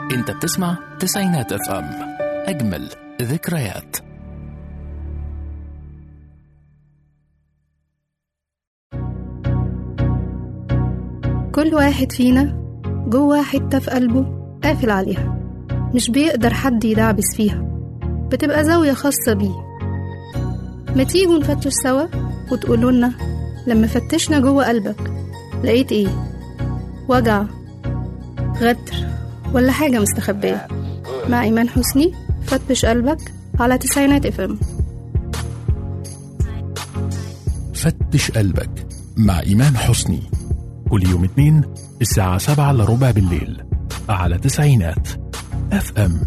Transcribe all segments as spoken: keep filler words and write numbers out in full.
انت بتسمع تسعينات اف ام، اجمل ذكريات. كل واحد فينا جوه حتة في قلبه قافل عليها، مش بيقدر حد يدعبس فيها، بتبقى زاوية خاصة بيه. ما تيجوا نفتش سوا وتقولوا لنا لما فتشنا جوه قلبك لقيت ايه؟ وجع، غدر، ولا حاجة مستخبية؟ مع إيمان حسني، فتش قلبك على تسعينات اف ام. فتش قلبك مع إيمان حسني، كل يوم اثنين الساعة سبعة لربع بالليل على تسعينات اف ام.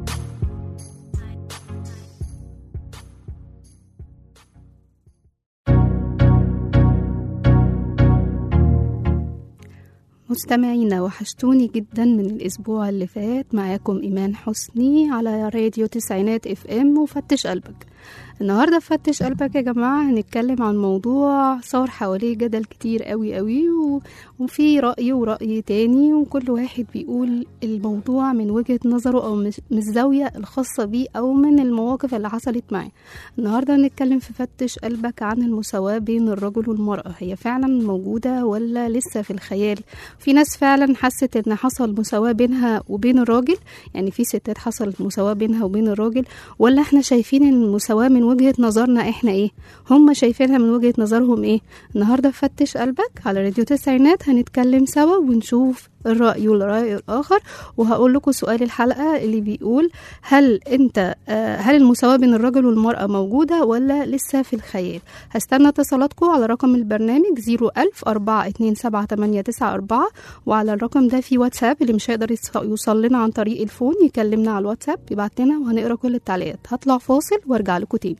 مستمعينا، وحشتوني جدا من الأسبوع اللي فات. معاكم إيمان حسني على راديو تسعينات اف ام وفتش قلبك. النهاردة فتش قلبك يا جماعة هنتكلم عن موضوع صار حواليه جدل كتير قوي قوي و... وفي رأي ورأي تاني، وكل واحد بيقول الموضوع من وجهة نظره أو من الزاوية الخاصة بيه أو من المواقف اللي حصلت معاه. النهاردة هنتكلم في فتش قلبك عن المساواة بين الرجل والمرأة. هي فعلا موجودة ولا لسه في الخيال؟ في ناس فعلا حست ان حصل مساواة بينها وبين الراجل، يعني في ستات حصل مساواة بينها وبين الراجل، ولا احنا شايفين ان المساواة من وجهة نظرنا احنا ايه، هم شايفينها من وجهة نظرهم ايه؟ النهاردة فتش قلبك على راديو تسعينات هنتكلم سوا ونشوف الرأي والرأي الآخر. وهقول لكم سؤال الحلقة اللي بيقول هل انت هل المساواة بين الرجل والمرأة موجودة ولا لسه في الخيال؟ هستنى اتصالاتكم على رقم البرنامج صفر ألف أربعة اتنين سبعة تمانية تسعة أربعة، وعلى الرقم ده في واتساب، اللي مش هيقدر يوصل لنا عن طريق الفون يكلمنا على الواتساب يبعت لنا وهنقرأ كل التعليقات. هطلع فاصل وارجع لكم تاني.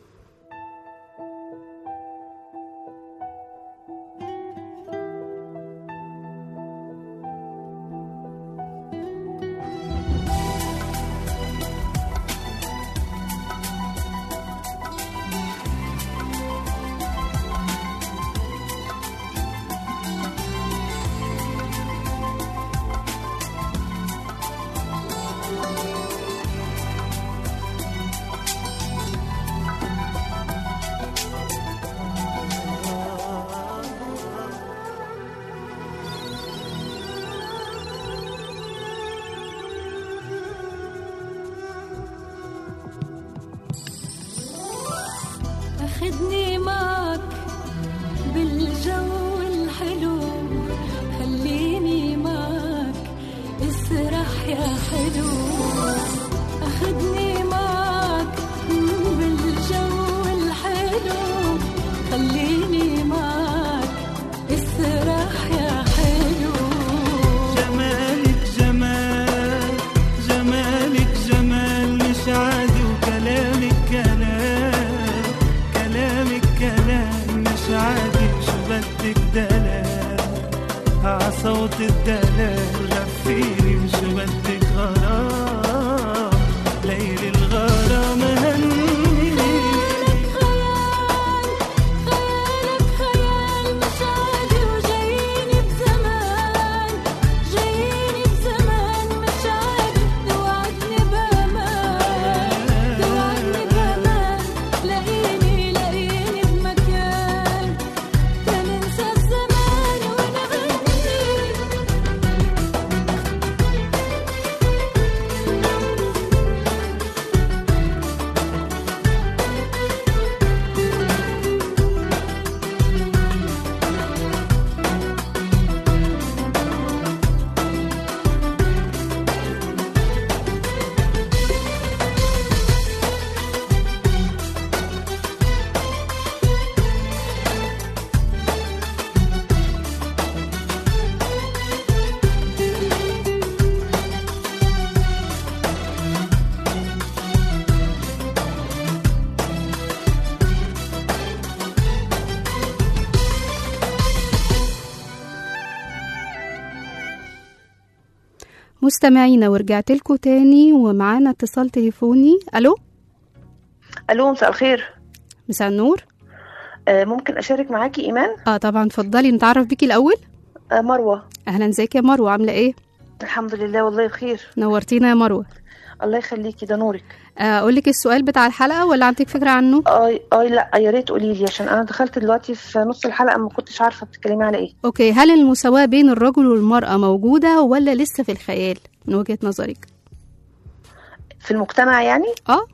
خدني معك بالجو الحلو، خليني معك اسرح يا حلو. أخدني معك بالجو الحلو، خليني معك اسرح يا حلو. جمالك جمال، جمالك جمال مش عادي، وكلامك كلام، كلامك كلام مش عادي. شو بدك دلال عصوت الدلال، غفيني وشو بدك غرام، ليل الغرام هني. مستمعينا، ورجعت لكم تاني ومعانا اتصال تليفوني. الو الو، مساء الخير. مساء النور. آه ممكن اشارك معاكي ايمان؟ اه طبعا، اتفضلي. نتعرف بيكي الاول. آه مروه. اهلا، ازيك يا مروه، عامله ايه؟ الحمد لله والله بخير. نورتينا يا مروة. الله يخليكي، ده نورك. اقول لك السؤال بتاع الحلقة ولا عندك فكرة عنه؟ اي اي لا يا ريت قولي لي، عشان انا دخلت دلوقتي في نص الحلقة ما كنتش عارفة بتتكلمي على ايه. اوكي، هل المساواة بين الرجل والمرأة موجودة ولا لسه في الخيال من وجهة نظرك؟ في المجتمع يعني؟ اه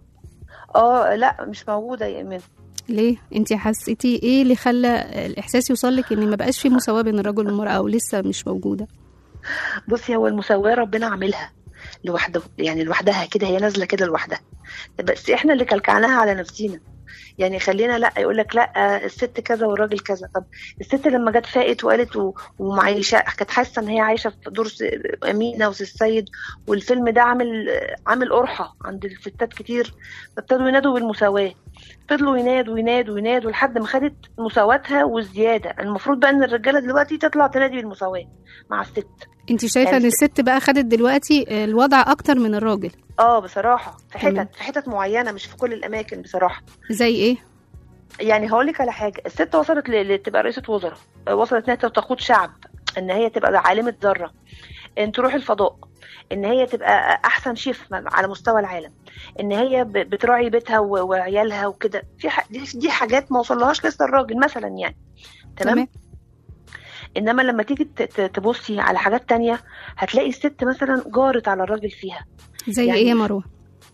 اه لا مش موجودة يا ايمان. ليه؟ انتي حسيتي ايه اللي خلى الاحساس يوصلك ان ما بقاش في مساواة بين الرجل والمرأة ولسه مش موجودة؟ بصي، هو المساواة ربنا عاملها لوحده، يعني لوحدها كده، هي نازلة كده لوحدها، بس احنا اللي كلكعناها على نفسينا. يعني خلينا لا يقول لك لا الست كذا والراجل كذا. طب الست لما جت فاقت وقالت و- ومعيشه، كانت حاسه ان هي عايشه في دور س- امينه وسي السيد، والفيلم ده عامل عامل قرحه عند الستات كتير، فابتدوا ينادوا بالمساواه. فضلوا ينادوا ينادوا ينادوا لحد ما خدت مساواتها والزياده. المفروض بقى ان الرجاله دلوقتي تطلع تنادي بالمساواه مع الست. انتي شايفة يعني ان الست بقى خدت دلوقتي الوضع اكتر من الراجل؟ اه بصراحه في تمام. حتت في حتت معينه، مش في كل الاماكن بصراحه. زي ايه؟ يعني هقول لك على حاجه، الست وصلت ل- لتبقى رئيسه وزراء، وصلت انها تقود شعب، ان هي تبقى عالمه ذره، ان تروح الفضاء، ان هي تبقى احسن شيف على مستوى العالم، ان هي ب- بتراعي بيتها و- وعيالها وكده. في ح... دي, دي حاجات ما وصلهاش لسه الراجل مثلا يعني. تمام. تمام. انما لما تيجي ت- ت- تبصي على حاجات تانية، هتلاقي الست مثلا جارت على الراجل فيها. زي يعني ايه يا مروة؟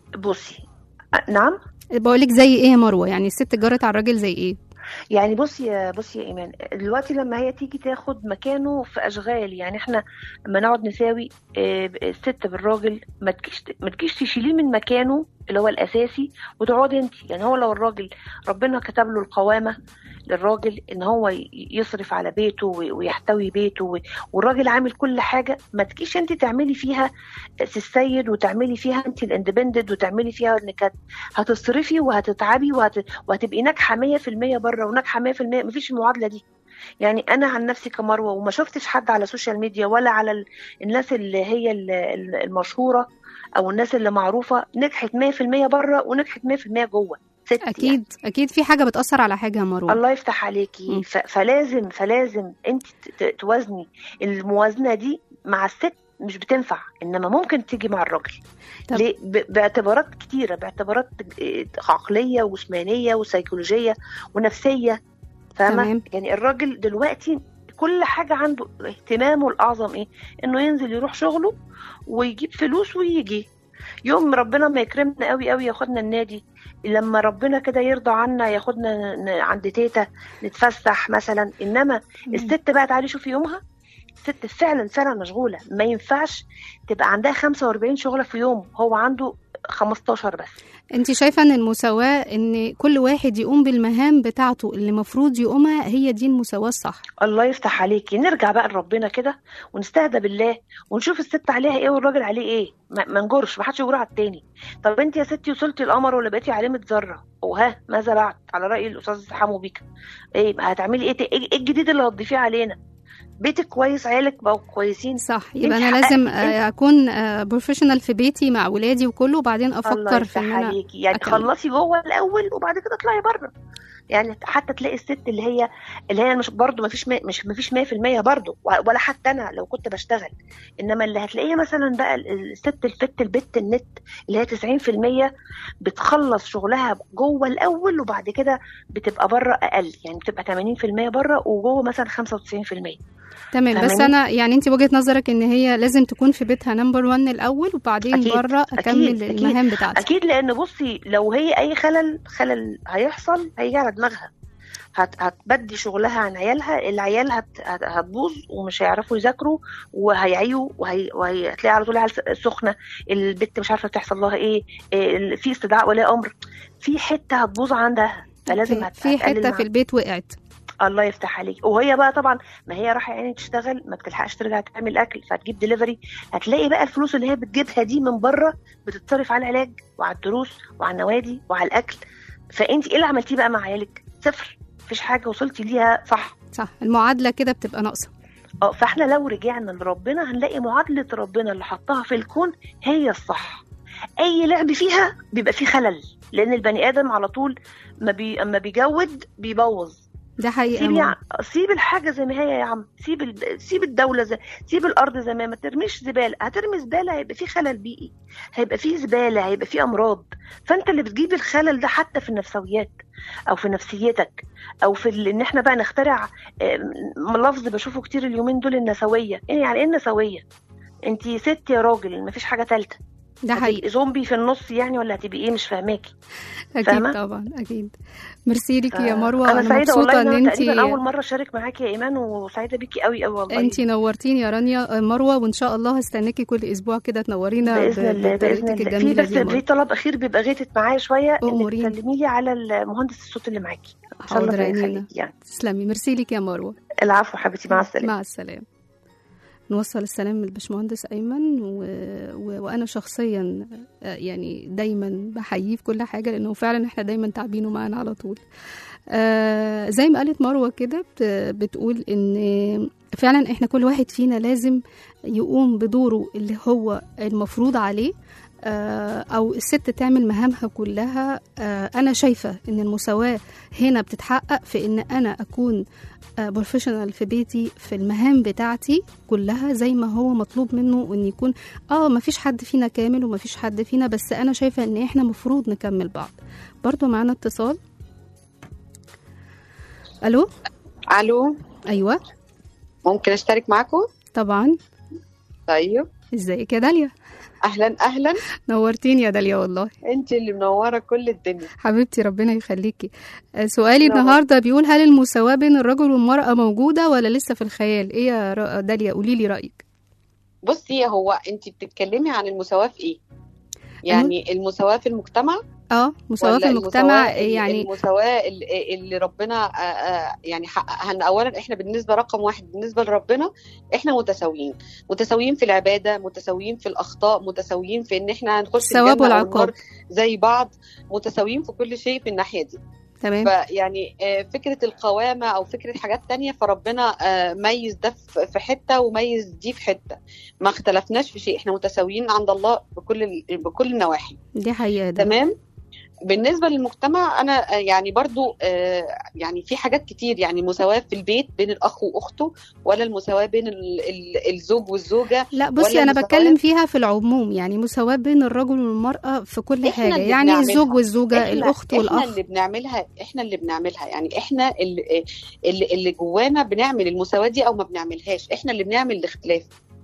بصي أ- نعم. بقولك زي ايه يا مروة؟ يعني الست جرت على الراجل زي ايه؟ يعني بصي يا بصي يا ايمان، دلوقتي لما هي تيجي تاخد مكانه في اشغال، يعني احنا لما نقعد نساوي آه، الست بالراجل، ما تجيش ما تجيش تشيليه من مكانه اللي هو الاساسي وتقعدي انت. يعني هو لو الراجل ربنا كتب له القوامه للراجل ان هو ي- يصرف على بيته وي- ويحتوي بيته، و- والراجل عامل كل حاجه، ما تجيش انت تعملي فيها سي السيد وتعملي فيها انت الاندبندنت وتعملي فيها انك هت- هتصرفي وهتتعبي وهت... وهتبقي ناجحه مية في المية بره وناجحه مية في المية. مفيش المعادله دي. يعني انا عن نفسي كمروه، وما شفتش حد على السوشيال ميديا ولا على ال- الناس اللي هي ال- ال- المشهوره او الناس اللي معروفه نجحت مية في المية بره ونجحت مية في المية جوه. ست يعني. اكيد اكيد في حاجة بتأثر على حاجة يا مروة. الله يفتح عليكي. مم. ف- فلازم فلازم انت ت- ت- توازني الموازنه دي مع الست. مش بتنفع، انما ممكن تيجي مع الراجل. طب. ليه؟ ب- باعتبارات كتيره، باعتبارات اه، عقليه وجسمانيه وسيكولوجيه ونفسيه. فاهمه؟ تمام. يعني الراجل دلوقتي كل حاجه عنده اهتمامه الاعظم ايه؟ انه ينزل يروح شغله ويجيب فلوس ويجي. يوم ربنا ما يكرمنا قوي قوي ياخدنا النادي، لما ربنا كده يرضى عنا ياخدنا ن- عند تيتا نتفسح مثلا. انما الست بقى تعالي شوفي يومها، الست فعلا فعلا مشغوله. ما ينفعش تبقى عندها خمسة وأربعين شغله في يوم، هو عنده خمستاشر بس. انت شايفة ان المساواة ان كل واحد يقوم بالمهام بتاعته اللي مفروض يقومها، هي دي المساواة الصح؟ الله يفتح عليكي. نرجع بقى لربنا كده ونستهدى بالله ونشوف الست عليها ايه والراجل عليه ايه. ما ما نجرش، ما حدش يجور على التاني. طب انت يا ستي وصلتي القمر ولا بقيتي عالمة ذره، وها ماذا بعد؟ على رأي الاستاذ حمو بيكا، ايه هتعملي ايه؟ ايه إيه الجديد اللي هتضيفيه علينا؟ بيتك كويس، عيالك بقوا كويسين. صح. يبقى انت انا حققتي- لازم انت- آه، اكون بروفيشنال في بيتي مع ولادي وكله، وبعدين الله افكر في يفتح ان انا عليكي. يعني أكلم. خلصي جوه الاول وبعد كده اطلعي بره. يعني حتى تلاقي الست اللي هي اللي هي مش برضو ما فيش مش ما فيش مية في المية برضو، ولا حتى انا لو كنت بشتغل. انما اللي هتلاقيها مثلا بقى الست الفت البت النت اللي هي تسعين في المية بتخلص شغلها جوه الاول وبعد كده بتبقى بره اقل. يعني بتبقى ثمانين في المية بره وجوه مثلا خمسة وتسعين في المية. تمام. بس فاهماني؟ انا يعني انت وجهة نظرك ان هي لازم تكون في بيتها نمبر وان الاول، وبعدين أكيد، بره أكيد، اكمل أكيد. المهام بتاعتي. اكيد. لان بصي لو هي اي خلل خلل هيحصل هيجي على دماغها، هت هتبدي شغلها عن عيالها. العيال هت هت هتبوظ ومش هيعرفوا يذاكروا وهيعيوا وهي وهتلاقي على طول عيال سخنه. البت مش عارفه تحصل لها ايه, إيه في استدعاء ولي امر، في حته هتبوظ عندها. فلازم هت في هتقلل حتة مع- في البيت وقعت. الله يفتح عليك. وهي بقى طبعا ما هي رايحه يعني تشتغل، ما بتلحقش ترجع تعمل اكل، فتجيب ديليفري. هتلاقي بقى الفلوس اللي هي بتجيبها دي من بره بتتصرف على العلاج وعلى الدروس وعلى النوادي وعلى الاكل. فانت ايه اللي عملتيه بقى مع عيالك؟ صفر. مفيش حاجه وصلتي ليها. صح صح. المعادلة كده بتبقى ناقصة. اه. فاحنا لو رجعنا لربنا هنلاقي معادله ربنا اللي حطها في الكون هي الصح. اي لعب فيها بيبقى فيه خلل، لان البني ادم على طول ما بي... اما بيجود بيبوظ. ده حقيقة سيب ماما. يع... سيب الحاجه زي ما هي يا عم، سيب ال... سيب الدوله زي... سيب الارض زي ما هي. ما ترميش زباله، هترمي زباله هيبقى في خلل بيئي، هيبقى في زباله، هيبقى في امراض. فانت اللي بتجيب الخلل ده حتى في النفسيات او في نفسيتك او في ال... ان احنا بقى نخترع آم، لفظ بشوفه كتير اليومين دول، النسويه. ايه يعني ايه النسويه؟ انتي ست يا راجل، مفيش حاجه ثالثه. ده هتبقي حقيقي. زومبي في النص يعني، ولا هتبقي ايه؟ مش فاهماكي. اكيد فاهمة؟ طبعا اكيد. ميرسي ليكي يا مروه، انا انا سعيده والله مبسوطه ان ان انا تقريبا اول انت مره اشارك معاكي يا ايمان، وسعيده بيكي قوي قوي والله. انت نورتيني يا رانيا مروه، وان شاء الله هستناكي كل اسبوع كده تنورينا باذن الله باذن بطريقتك الله. في الجميله بس دي يا في مروه. طلب اخير بيبقى غيتت معايا شويه، انك أموريني. تسلمي لي على المهندس الصوت اللي معاكي ان شاء الله. حاضر ربنا عينينا. يخليكي يعني. تسلمي، ميرسي ليكي يا مروه. العفو حبيبتي، مع السلامه. مع السلامه. نوصل السلام للبشمهندس أيمن و... و... وأنا شخصيا يعني دايما بحييه في كل حاجة، لأنه فعلا احنا دايما تعبينه معانا على طول. آه زي ما قالت مروة كده بت... بتقول إن فعلا احنا كل واحد فينا لازم يقوم بدوره اللي هو المفروض عليه، أو الست تعمل مهامها كلها. أنا شايفة إن المساواة هنا بتتحقق في إن أنا أكون بروفيشنال في بيتي، في المهام بتاعتي كلها زي ما هو مطلوب منه إن يكون. آه مفيش حد فينا كامل ومفيش حد فينا، بس أنا شايفة إن إحنا مفروض نكمل بعض. برضو معنا اتصال. ألو. الو. أيوة، ممكن اشترك معاكم؟ طبعا. طيب، ازيك يا داليا؟ اهلا اهلا. نورتيني يا داليا والله. انت اللي منوره كل الدنيا حبيبتي، ربنا يخليكي. سؤالي نور. النهارده بيقول: هل المساواة بين الرجل والمرأة موجودة ولا لسه في الخيال؟ ايه يا داليا، قولي لي رأيك. بصي، هو انت بتتكلمي عن المساواة في ايه؟ يعني المساواة في المجتمع اه مساواة في المجتمع، يعني المساواة اللي, اللي ربنا آآ آآ يعني حققها. اولا احنا بالنسبة رقم واحد بالنسبة لربنا احنا متساويين، متساويين في العبادة، متساويين في الاخطاء، متساويين في ان احنا هنخش الثواب الجنة والعقاب زي بعض، متساويين في كل شيء في الناحية دي. تمام. فيعني فكرة القوامة أو فكرة حاجات تانية، فربنا ميز ده في حتة وميز دي في حتة، ما اختلفناش في شيء، احنا متساويين عند الله بكل بكل النواحي. دي حقيقة ده. تمام. بالنسبة للمجتمع أنا يعني برضو يعني في حاجات كتير، يعني مساواة في البيت بين الأخ وأخته، ولا المساواة بين الزوج والزوجة. لا بصي، أنا بتكلم فيها في العموم، يعني مساواة بين الرجل والمرأة في كل حاجة، يعني الزوج والزوجة، إحنا الأخت والأخ. إحنا اللي بنعملها إحنا اللي بنعملها يعني إحنا اللي, اللي, اللي جوانا بنعمل المساواة دي أو ما بنعملهاش، إحنا اللي بنعمل الاختلاف.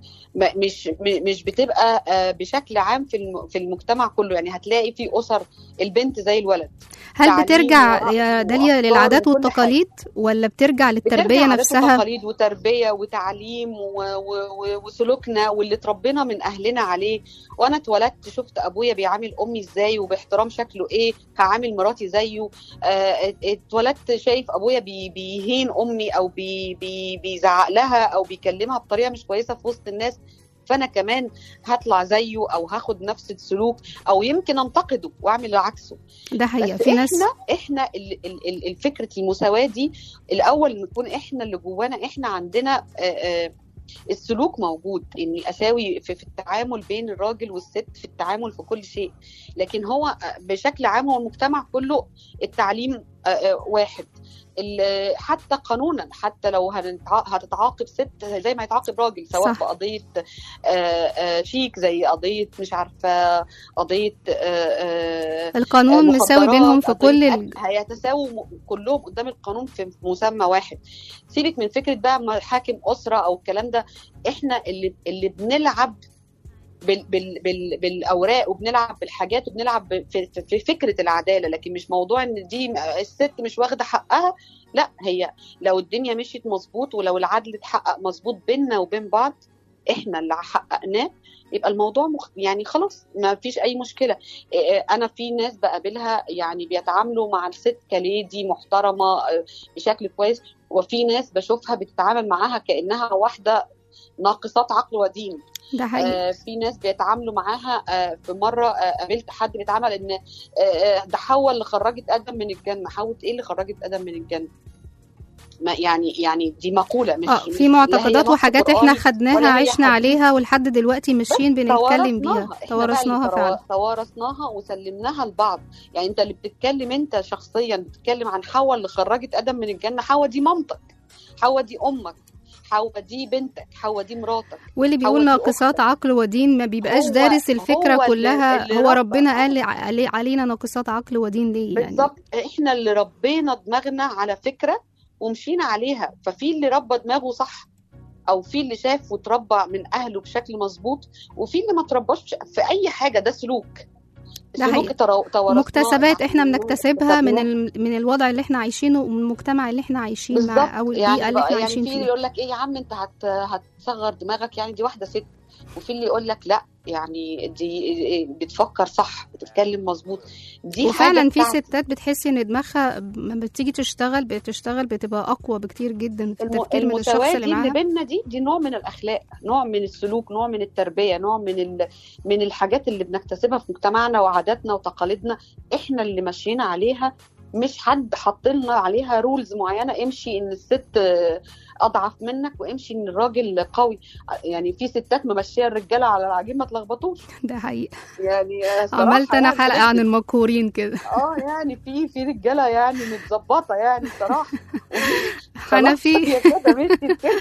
مش مش بتبقى بشكل عام في في المجتمع كله، يعني هتلاقي في أسر البنت زي الولد. هل بترجع يا داليا للعادات والتقاليد ولا بترجع للتربية بترجع نفسها؟ عادات وتقاليد وتربية وتعليم وسلوكنا واللي تربينا من أهلنا عليه. وأنا اتولدت شفت أبويا بيعامل أمي إزاي وباحترام شكله إيه، هعامل مراتي زيه. اتولدت شايف أبويا بيهين أمي أو بي بي بيزعق لها أو بيكلمها بطريقة مش كويسة في وسط الناس، فأنا كمان هطلع زيه أو هاخد نفس السلوك أو يمكن أنتقده وأعمل عكسه. ده حقيقة. في في ناس إحنا إحنا الفكرة المساواة دي الأول نكون إحنا اللي جوانا، إحنا عندنا آآ آآ السلوك موجود، إني أساوي في, في التعامل بين الراجل والست، في التعامل في كل شيء. لكن هو بشكل عام هو المجتمع كله التعليم واحد، حتى قانونا، حتى لو هتتعاقب ست زي ما يتعاقب راجل، سواء في قضية شيك زي قضية مش عارفة قضية القانون مساوي بينهم في كل ال... هيتساووا كلهم قدام القانون في مسمى واحد. سيبك من فكرة بقى حاكم أسرة أو الكلام ده، احنا اللي اللي بنلعب بال بال بال بالاوراق وبنلعب بالحاجات وبنلعب في, في فكره العداله، لكن مش موضوع ان دي الست مش واخده حقها. لا، هي لو الدنيا مشيت مظبوط ولو العدل اتحقق مظبوط بيننا وبين بعض، احنا اللي حققناه، يبقى الموضوع مخ... يعني خلاص ما فيش اي مشكله. انا في ناس بقابلها يعني بيتعاملوا مع الست كليدي محترمه بشكل كويس، وفي ناس بشوفها بتتعامل معاها كانها واحده ناقصات عقل ودين. ده حقيقي. آه في ناس بيتعاملوا معاها. آه في مرة آه قابلت حد بيتعامل ان آه ده حواء اللي خرجت آدم من الجنة. حواء ايه اللي خرجت آدم من الجنة؟ ما يعني يعني دي مقوله مش اه مش- في لا هي معتقدات نص وحاجات احنا قرآني خدناها ولا هي عشنا حديث. عليها ولحد دلوقتي ماشيين بنتكلم بيها، توارثناها. احنا توارثناها بقى فعلا. اللي توارثناها وسلمناها لبعض. يعني انت اللي بتتكلم، انت شخصيا بتتكلم عن حواء اللي خرجت ادم من الجنه. حواء دي مامتك، حواء دي امك، حواء دي بنتك، حواء دي مراتك. واللي بيقول حواء دي ناقصات عقل ودين ما بيبقاش هو- دارس الفكرة هو اللي- كلها. اللي هو ربى. ربنا قال علي علينا ناقصات عقل ودين ليه يعني؟ بالظبط، احنا اللي ربينا دماغنا على فكره ومشينا عليها. ففي اللي ربى دماغه صح، او في اللي شاف وتربى من اهله بشكل مظبوط، وفي اللي ما ترباش في اي حاجه. ده سلوك، ده سلوك حقيقي. ترا- توارثناه. مكتسبات احنا بنكتسبها من اكتسبناه. ال... من الوضع اللي احنا عايشينه ومن المجتمع اللي احنا عايشين بالظبط. معاه او البيئة يعني اللي بقى- احنا يعني عايشين في اللي فيها. يقول لك ايه يا عم انت هت هتصغر دماغك، يعني دي واحده ست. وفي اللي يقول لك لا، يعني دي بتفكر صح، بتتكلم مظبوط. دي وفعلا حاجه في بتاعتي. ستات بتحس ان دماغها لما بتيجي تشتغل بتشتغل بتبقى اقوى بكتير جدا في الم- التفكير من الشخص المساواة اللي دي اللي معاها. بيننا دي دي نوع من الأخلاق، نوع من السلوك، نوع من التربية، نوع من ال... من الحاجات اللي بنكتسبها في مجتمعنا وعاداتنا وتقاليدنا. احنا اللي ماشيين عليها، مش حد حاطلنا عليها رولز معينة. امشي ان الست اضعف منك، وامشي ان الراجل قوي. يعني في ستات ممشيه الرجاله على العجين ما تلخبطوش. ده حقيقي. يعني صراحة عملت انا يعني حلقة عن المكورين كده. اه يعني في في رجاله يعني متظبطه يعني صراحه. حنفي. هي كده مشيت كده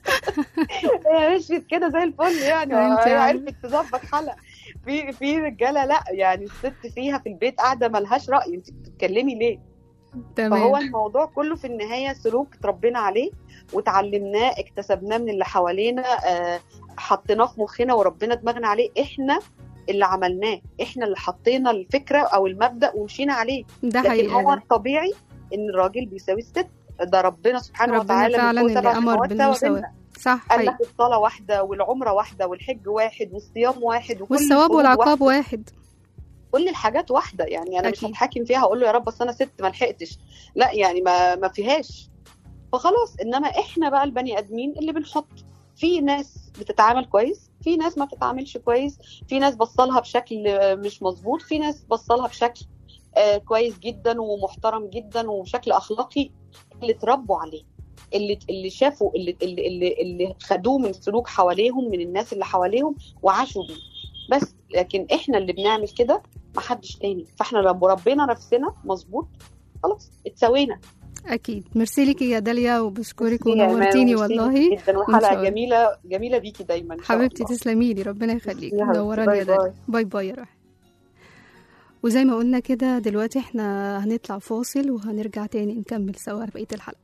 هي مشيت كده زي الفل يعني. انت هي عارف. عرفت تظبط حلقه. في في رجاله لا، يعني الست فيها في البيت قاعده ملهاش راي، انت بتتكلمي ليه؟ فهو تمام. الموضوع كله في النهايه سلوك اتربينا عليه وتعلمناه، اكتسبناه من اللي حوالينا، آه، حطيناه في مخنا وربنا دماغنا عليه. احنا اللي عملناه، احنا اللي حطينا الفكره او المبدا ومشينا عليه. ده لكن حقيقي. هو ده. الطبيعي ان الراجل بيساوي الست. ده ربنا سبحانه ربنا وتعالى فعلا من فوق اللي سبع امر سماوات سوا بالمساواة. بينا. صح قال حقيقي. لك الصلاه واحده والعمره واحده والحج واحد والصيام واحد وكل والثواب الفروض والعقاب واحدة. واحد. كل الحاجات واحده. يعني انا أكيد. مش هتحاكم فيها هقول له يا رب بس انا ست ما لحقتش، لا يعني ما ما فيهاش. فخلاص. انما احنا بقى البني ادمين اللي بنحط. في ناس بتتعامل كويس، في ناس ما بتتعاملش كويس، في ناس بصلها بشكل مش مظبوط، في ناس بصلها بشكل آه كويس جدا ومحترم جدا وبشكل اخلاقي. اللي اتربوا عليه، اللي اللي شافوا، اللي اللي اللي, اللي خدوه من سلوك حواليهم، من الناس اللي حواليهم وعاشوا بيه بس. لكن احنا اللي بنعمل كده، ما حدش تاني. فاحنا لو ربينا نفسنا مظبوط خلاص اتسوينا. اكيد. ميرسي ليكي يا داليا وبشكرك ميرسي يا إيمان، ونورتيني وميرسي والله. جدا، وإن شاء وحلقه الله. جميله جميله بيكي دايما إن شاء حبيبتي الله. تسلمي لي، ربنا يخليكي. يا حبيبتي. منوراني باي يا داليا. باي. باي باي يا روحي. وزي ما قلنا كده دلوقتي احنا هنطلع فاصل وهنرجع تاني نكمل سوا بقية الحلقة.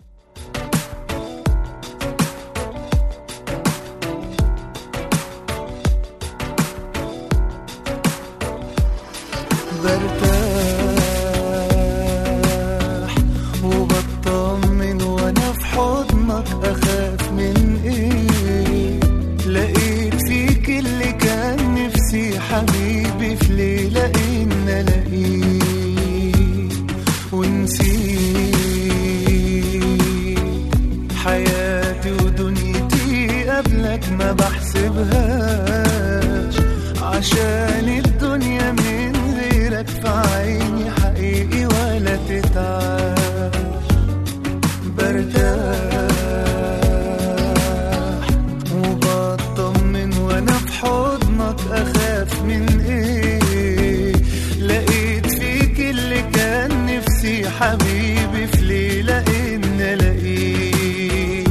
برتاح وبطمن وانا في حضنك، اخاف من ايه؟ لقيت فيك اللي كان نفسي حبيبي في ليلة ان الاقيه، ونسيت حياتي ودنيتي قبلك ما بحسبهاش، عشان الدنيا من غيرك في عيني حقيقي ولا تتعاش. برتاح وبطمن وانا في حضنك، اخاف من ايه؟ لقيت فيك اللي كان نفسي حبيبي في ليلة ان الاقيه،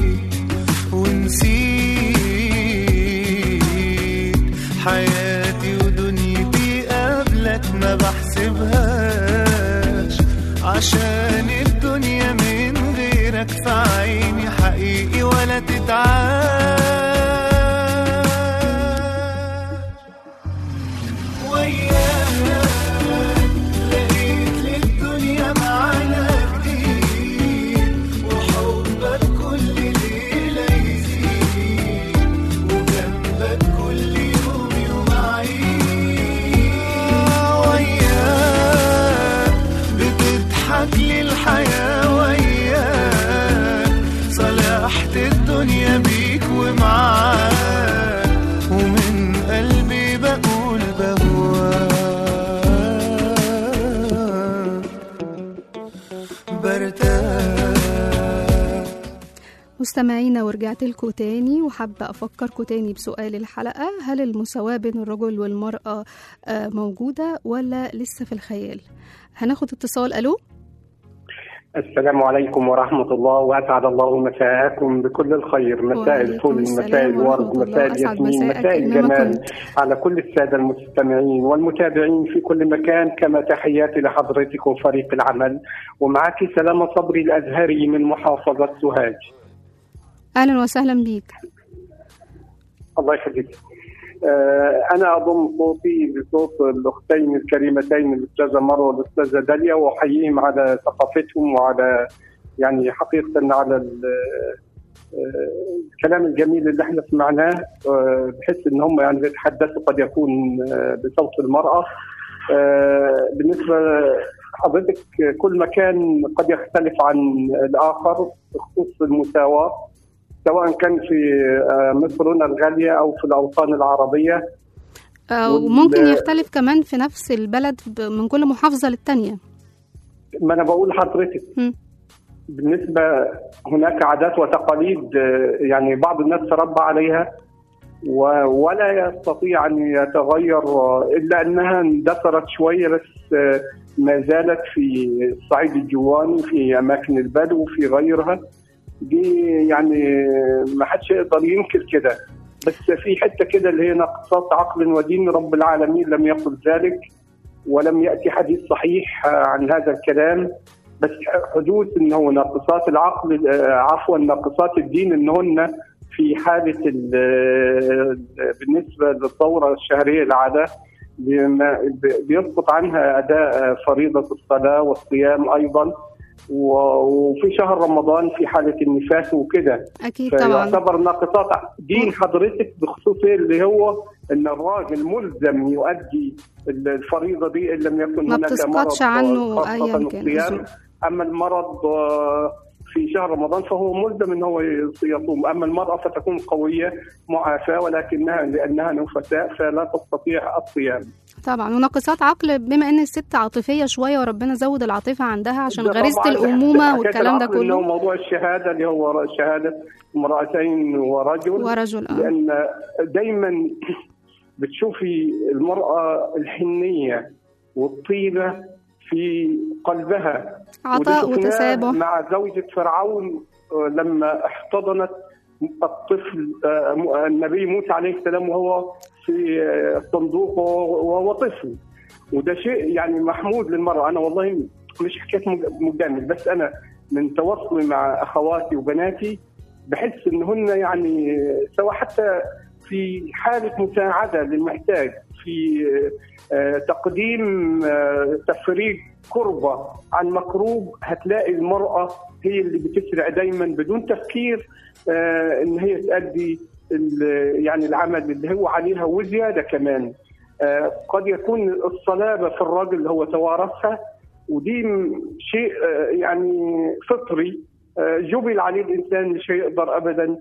ونسيت حياتي ودنيتي قبلك ما بحسبهاش، عشان الدنيا من غيرك في عيني حقيقي ولا تتعاش. وياك لقيت للدنيا معنى جديد، وحبك كل ليلة يزيد، وجنبك كل يوم يوم عيد. وياك بتضحك للحياة، وياك صلحت الدنيا بيك مستمعينا ورجعت لكم تاني وحابة أفكركم تاني بسؤال الحلقة: هل المساواة بين الرجل والمرأة موجودة ولا لسه في الخيال؟ هناخد اتصال. ألو. السلام عليكم ورحمة الله، وأسعد الله مساءكم بكل الخير، مساء الفل، مساء الورد، مساء الياسمين، مساء الجمال على كل السادة المستمعين والمتابعين في كل مكان، كما تحياتي لحضرتك وفريق العمل، ومعك سلامة صبري الأزهري من محافظة سوهاج. أهلا وسهلا بيك. الله يخليك. أنا أضم صوتي بصوت الأختين الكريمتين الأستاذة مروة والأستاذة داليا، وأحييهم على ثقافتهم وعلى يعني حقيقة على الكلام الجميل اللي احنا سمعناه، بحيث إن هم يعني بيتحدثوا قد يكون بصوت المرأة. بالنسبة حضرتك كل مكان قد يختلف عن الآخر بخصوص المساواة، سواء كان في مصرنا الغالية أو في الأوطان العربية، وممكن يختلف كمان في نفس البلد من كل محافظة للتانية. ما أنا بقول حضرتك م. بالنسبة هناك عادات وتقاليد يعني بعض الناس تربى عليها ولا يستطيع أن يتغير، إلا أنها اندثرت شوية، بس ما زالت في الصعيد الجواني في أماكن البدو وفي غيرها. دي يعني ما حدش يقدر ينكر كده، بس في حته كده اللي هي نقصات عقل ودين، رب العالمين لم يقل ذلك ولم ياتي حديث صحيح عن هذا الكلام، بس حدوث انه نقصات العقل عفوا نقصات الدين انهن في حاله بالنسبه للدوره الشهريه العاده بيسقط عنها اداء فريضه الصلاه والصيام ايضا، وفي شهر رمضان في حالة النفاس وكده. أكيد طبعا. فيعتبر ناقصات دين حضرتك بخصوص اللي هو إن الراجل ملزم يؤدي الفريضة دي إن لم يكن ما هناك بتسقطش عنه أيا كان. أما المرض في شهر رمضان فهو ملزم إن هو يصوم، أما المرأة فتكون قوية معافاة ولكنها لأنها نفساء فلا تستطيع الصيام. طبعا. وناقصات عقل بما ان الست عاطفيه شويه وربنا زود العاطفه عندها عشان غريزه الامومه والكلام ده كله. إنه موضوع الشهاده اللي هو شهاده امرأتين ورجل ورجل آه. لان دايما بتشوفي المراه الحنيه والطيبه في قلبها، عطاء وتسامح. مع زوجة فرعون لما احتضنت الطفل النبي موسى عليه السلام وهو في الصندوق وهو طفل، وده شيء يعني محمود للمرأة. أنا والله مش حكاية مجامل، بس أنا من تواصلي مع أخواتي وبناتي بحس إنهن يعني سواء حتى في حالة مساعدة للمحتاج، في تقديم تفريج كربة عن مكروب، هتلاقي المرأة هي اللي بتسرع دايما بدون تفكير إن هي تؤدي يعني العمل اللي هو عليها وزيادة كمان. قد يكون الصلابة في الرجل اللي هو توارثها، ودي شيء يعني فطري جبل عليه الإنسان، مش هيقدر أبدا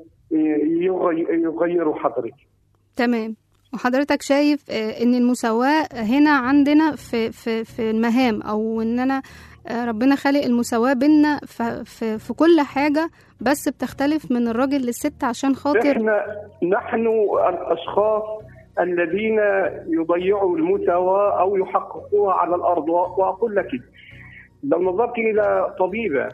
يغيره حضرتك. تمام. وحضرتك شايف ان المساواة هنا عندنا في في في المهام، او ان انا ربنا خالق المساواة بيننا في في كل حاجة، بس بتختلف من الراجل للست عشان خاطر احنا نحن الاشخاص الذين يضيعوا المساواة او يحققوها على الارض. واقول لك لو نظرت الى طبيبة،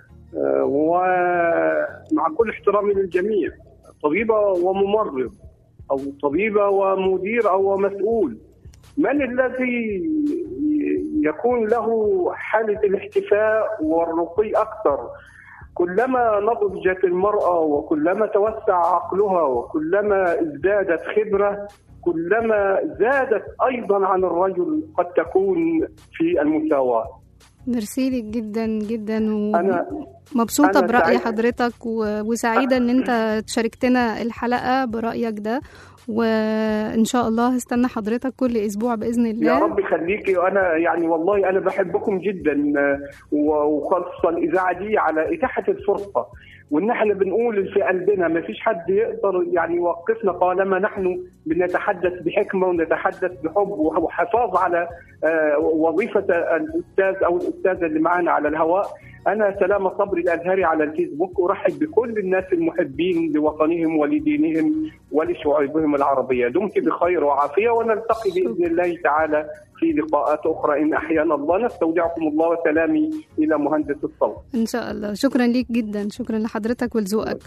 ومع كل احترامي للجميع، طبيبة وممرض أو طبيبة ومدير أو مسؤول، من الذي يكون له حالة الاحتفاء والرقي أكثر؟ كلما نضجت المرأة وكلما توسع عقلها وكلما ازدادت خبرة، كلما زادت أيضا عن الرجل قد تكون في المساواة. ميرسي لك جدا جدا، ومبسوطة برأي حضرتك وسعيدة ان انت تشاركتنا الحلقة برأيك ده، وان شاء الله هستنى حضرتك كل اسبوع باذن الله. يا رب يخليكي. وانا يعني والله انا بحبكم جدا، وخاصة الاذاعة دي على اتاحة الفرصة، وان احنا بنقول في قلبنا ما فيش حد يقدر يعني يوقفنا طالما نحن بنتحدث بحكمة ونتحدث بحب وحفاظ على وظيفة الاستاذ او الاستاذة اللي معانا على الهواء. أنا سلامة صبري الأزهري على الفيسبوك، أرحب بكل الناس المحبين لوطنهم ولدينهم ولشعوبهم العربية. دمت بخير وعافية، ونلتقي بإذن الله تعالى في لقاءات أخرى إن أحيانا الله. نستودعكم الله، وسلامي إلى مهندس الصوت. إن شاء الله. شكرا ليك جدا، شكرا لحضرتك ولذوقك.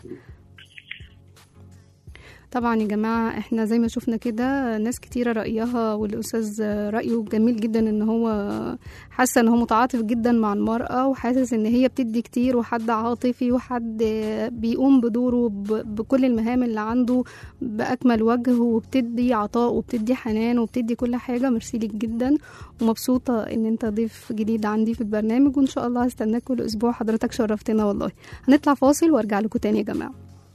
طبعا يا جماعة احنا زي ما شفنا كده ناس كتيرة رأيها، والأستاذ رأيه جميل جدا، ان هو حاسة ان هو متعاطف جدا مع المرأة، وحاسس ان هي بتدي كتير، وحد عاطفي، وحد بيقوم بدوره بكل المهام اللي عنده بأكمل وجه، وبتدي عطاء وبتدي حنان وبتدي كل حاجة. ميرسي ليك جدا، ومبسوطة ان انت ضيف جديد عندي في البرنامج، وان شاء الله هستناك كل اسبوع. حضرتك شرفتنا والله. هنطلع فاصل وارجع لكم تاني يا جماعة.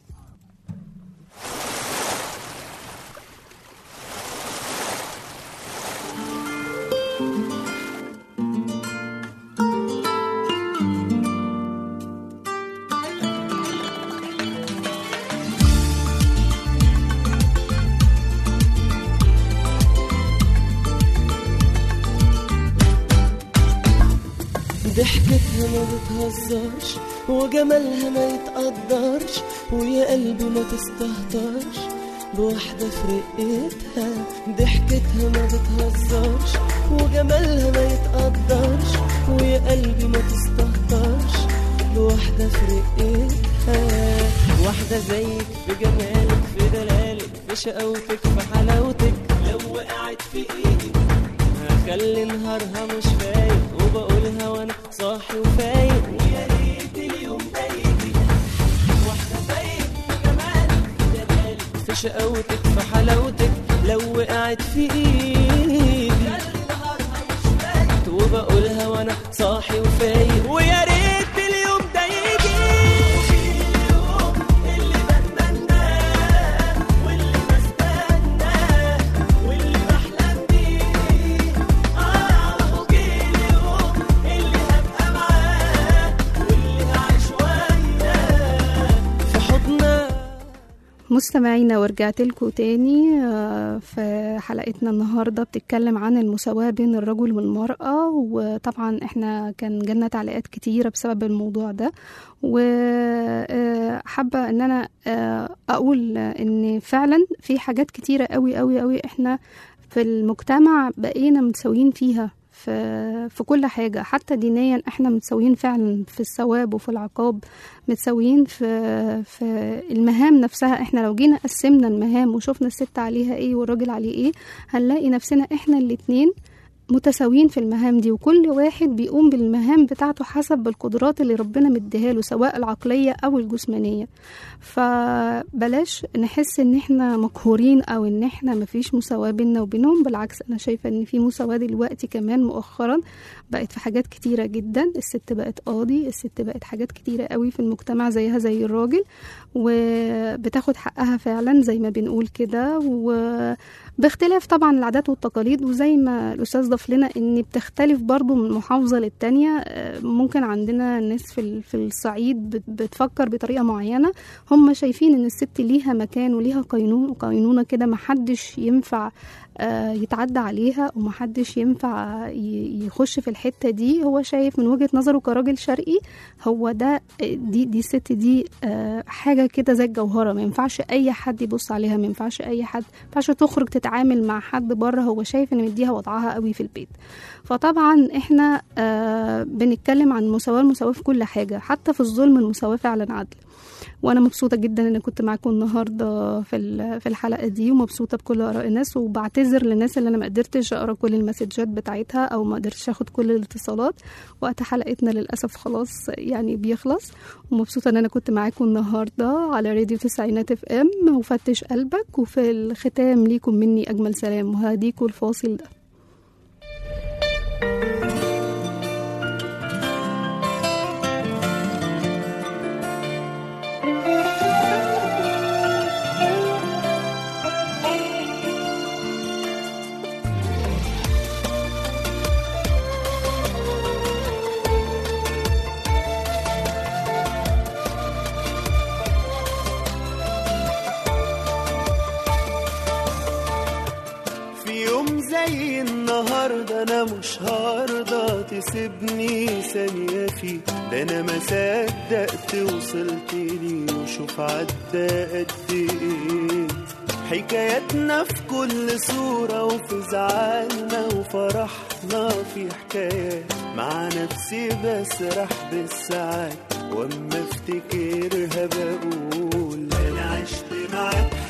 ضحكتها ما بتهزرش، وجمالها ما يتقدرش، ويا قلبي ما تستهترش بواحدة في رقتها. ضحكتها ما بتهزرش، وجمالها ما يتقدرش، ويا قلبي ما تستهترش بواحدة في رقتها. واحدة زيك في جمالك، في دلالك، في شقاوتك، في حلاوتك، لو وقعت في ايدك هخلي نهارها مش فايق، وبقولها وانا صاحي وفايق، ويا ريت اليوم ده يجي. واحدة زيك في جمالك، في دلالك، في شقاوتك، في حلاوتك، لو وقعت في ايدي هخلي نهارها مش فايق، وبقولها وانا صاحي وفايق، ويا ريت اليوم ده يجي. اليوم اللي بتمناه واللي بستناه واللي بحلم بيه، اه وجه اليوم اللي هبقى معاه واللي هعيش وياه في حضنه. مستمعينا، ورجعت لكم تاني في حلقتنا النهاردة بتتكلم عن المساواة بين الرجل والمرأة. وطبعا احنا كان جالنا تعليقات كتيرة بسبب الموضوع ده، وحابة ان انا اقول ان فعلا في حاجات كتيرة قوي قوي قوي احنا في المجتمع بقينا متساويين فيها في في كل حاجة. حتى دينيا احنا متساويين فعلا في الثواب وفي العقاب، متساويين في في المهام نفسها. احنا لو جينا قسمنا المهام وشوفنا الست عليها ايه والراجل عليه ايه، هنلاقي نفسنا احنا الاتنين متساويين في المهام دي، وكل واحد بيقوم بالمهام بتاعته حسب القدرات اللي ربنا مديها له، سواء العقلية او الجسمانية. فبلاش نحس ان احنا مقهورين او ان احنا مفيش مساواة بيننا وبينهم. بالعكس، انا شايفة ان في مساواة دلوقتي كمان مؤخرا، بقت في حاجات كتيرة جدا. الست بقت قاضي، الست بقت حاجات كتيرة قوي في المجتمع زيها زي الراجل، وبتاخد حقها فعلا زي ما بنقول كده، وباختلاف طبعا العادات والتقاليد. وزي ما الأستاذ ضاف لنا ان بتختلف برضو من محافظة للتانية. ممكن عندنا ناس في في الصعيد بتفكر بطريقة معينة، هم شايفين ان الست ليها مكان وليها قانون وقانونة كده، محدش ينفع يتعدى عليها ومحدش ينفع يخش في الحتة دي. هو شايف من وجهة نظره كراجل شرقي، هو ده دي دي الست دي حاجة كده زي الجوهرة، ما ينفعش اي حد يبص عليها، ما ينفعش اي حد، ما ينفعش تخرج تتعامل مع حد بره. هو شايف ان مديها وضعها قوي في البيت. فطبعا احنا بنتكلم عن المساواة، المساواة في كل حاجة، حتى في الظلم المساواة فعلا عدل. وانا مبسوطه جدا ان كنت معاكم النهارده في في الحلقه دي، ومبسوطه بكل اراء الناس، وبعتذر للناس اللي انا ما قدرتش اقرا كل المسجات بتاعتها او ما قدرتش اخد كل الاتصالات. وقت حلقتنا للاسف خلاص يعني بيخلص. ومبسوطه ان انا كنت معاكم النهارده على راديو تسعينات اف ام وفتش قلبك. وفي الختام ليكم مني اجمل سلام، وهديكم الفاصل ده. زي النهاردة أنا مش هرضى تسيبني ثانية فيه، ده أنا ما صدقت وصلت لي وشوف عدى قد إيه. حكاياتنا في كل صورة وفي زعلنا وفرحنا في حكايات، مع نفسي بسرح بالساعات واما افتكرها بقول انا عشت معاك